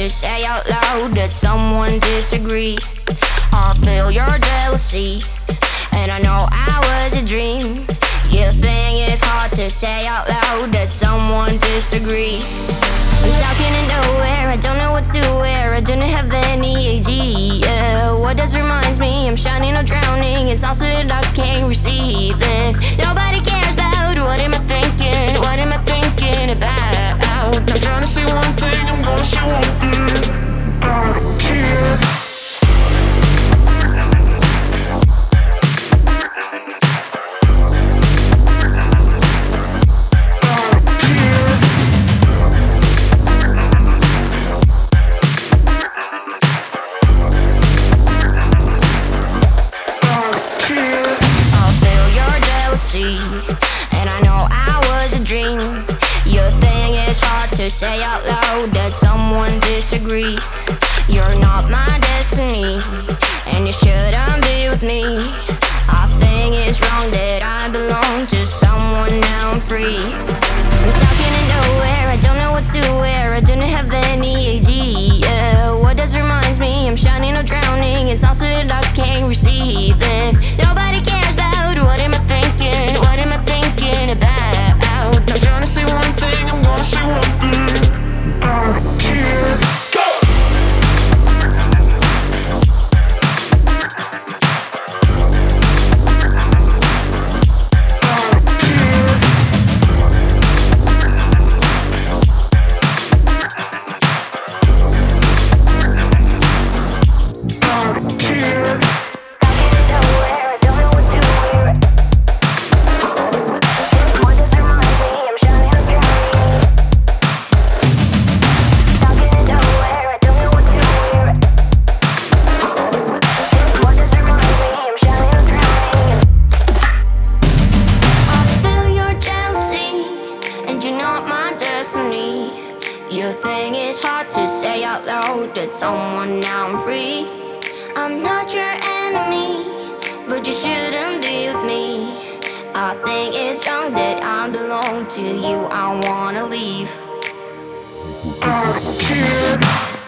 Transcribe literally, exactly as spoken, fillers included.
to say out loud that someone disagree. I feel your jealousy, and I know I was a dream. You think it's hard to say out loud that someone disagree. I'm stuck in nowhere, I don't know what to wear, I don't have any idea. What does reminds me I'm shining or drowning, it's also that I can't receive it. Nobody cares about what am I thinking, what am I thinking about. I'm trying to say one thing, I'm gonna say one thing. I don't care. And I know I was a dream. Your thing is hard to say out loud that someone disagree. You're not my destiny, and you shouldn't be with me. I think it's wrong that I belong to someone, now I'm free. I'm stuck in nowhere, I don't know what to wear, I don't have any idea. What does reminds me I'm shining or drowning, it's also that I can't receive it. Nobody cares about what am I thinking, what am I thinking about. I'm trying to say one thing, I'm gonna say one thing. I don't care. Your thing is hard to say out loud that someone, now I'm free. I'm not your enemy, but you shouldn't be with me. I think it's wrong that I belong to you, I wanna leave. I don't care.